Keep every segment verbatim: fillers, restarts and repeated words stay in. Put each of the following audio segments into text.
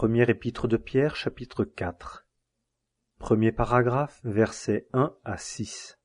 Première épître de Pierre, chapitre quatre. Premier paragraphe, versets un à six.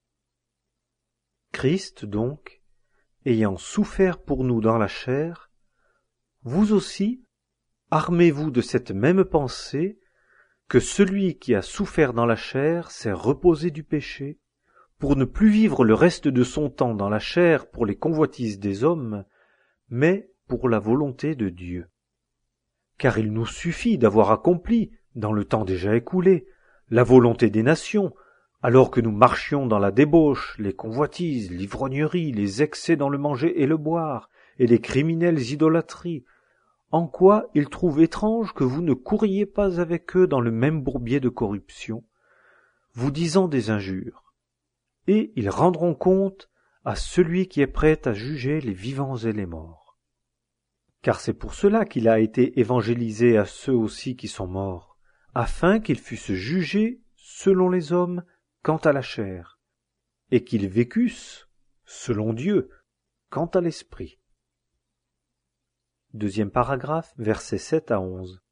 Christ, donc, ayant souffert pour nous dans la chair, vous aussi, armez-vous de cette même pensée, que celui qui a souffert dans la chair s'est reposé du péché, pour ne plus vivre le reste de son temps dans la chair pour les convoitises des hommes, mais pour la volonté de Dieu. Car il nous suffit d'avoir accompli, dans le temps déjà écoulé, la volonté des nations, alors que nous marchions dans la débauche, les convoitises, l'ivrognerie, les excès dans le manger et le boire, et les criminelles idolâtries, en quoi ils trouvent étrange que vous ne couriez pas avec eux dans le même bourbier de corruption, vous disant des injures. Et ils rendront compte à celui qui est prêt à juger les vivants et les morts. Car c'est pour cela qu'il a été évangélisé à ceux aussi qui sont morts, afin qu'ils fussent jugés selon les hommes quant à la chair, et qu'ils vécussent selon Dieu quant à l'esprit. Deuxième paragraphe, versets sept à onze.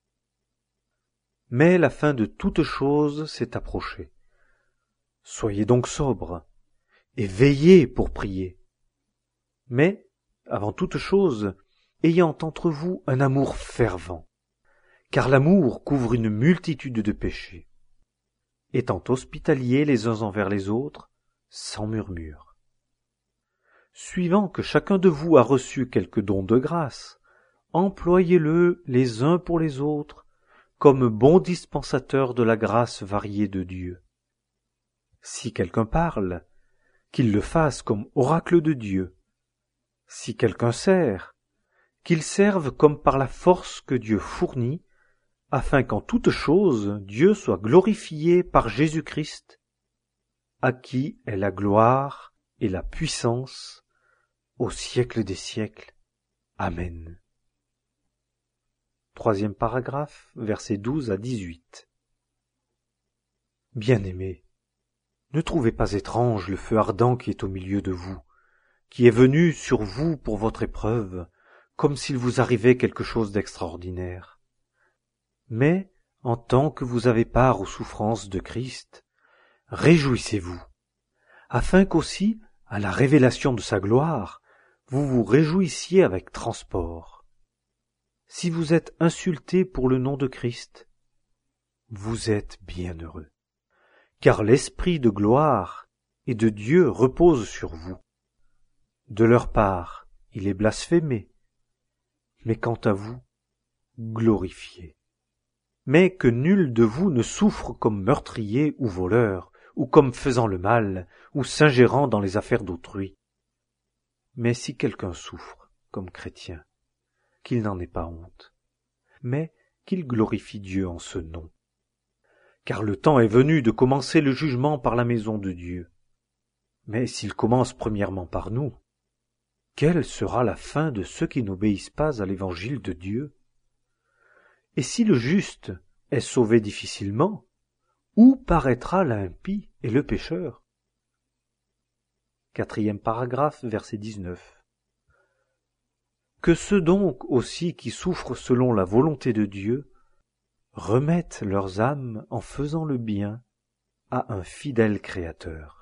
Mais la fin de toute chose s'est approchée. Soyez donc sobres, et veillez pour prier. Mais, avant toute chose, ayant entre vous un amour fervent, car l'amour couvre une multitude de péchés, étant hospitaliers les uns envers les autres, sans murmure. Suivant que chacun de vous a reçu quelque don de grâce, employez-le les uns pour les autres, comme bons dispensateurs de la grâce variée de Dieu. Si quelqu'un parle, qu'il le fasse comme oracle de Dieu. Si quelqu'un sert, qu'il serve comme par la force que Dieu fournit, afin qu'en toute chose Dieu soit glorifié par Jésus-Christ, à qui est la gloire et la puissance au siècle des siècles. Amen. Troisième paragraphe, versets douze à dix-huit. Bien-aimés, ne trouvez pas étrange le feu ardent qui est au milieu de vous, qui est venu sur vous pour votre épreuve, comme s'il vous arrivait quelque chose d'extraordinaire. Mais, en tant que vous avez part aux souffrances de Christ, réjouissez-vous, afin qu'aussi, à la révélation de sa gloire, vous vous réjouissiez avec transport. Si vous êtes insultés pour le nom de Christ, vous êtes bienheureux, car l'Esprit de gloire et de Dieu repose sur vous. De leur part, il est blasphémé, mais quant à vous, glorifiez. Mais que nul de vous ne souffre comme meurtrier ou voleur, ou comme faisant le mal, ou s'ingérant dans les affaires d'autrui. Mais si quelqu'un souffre comme chrétien, qu'il n'en ait pas honte, mais qu'il glorifie Dieu en ce nom. Car le temps est venu de commencer le jugement par la maison de Dieu. Mais s'il commence premièrement par nous, quelle sera la fin de ceux qui n'obéissent pas à l'évangile de Dieu? Et si le juste est sauvé difficilement, où paraîtra l'impie et le pécheur? Quatrième paragraphe, verset dix-neuf. Que ceux donc aussi qui souffrent selon la volonté de Dieu remettent leurs âmes en faisant le bien à un fidèle Créateur.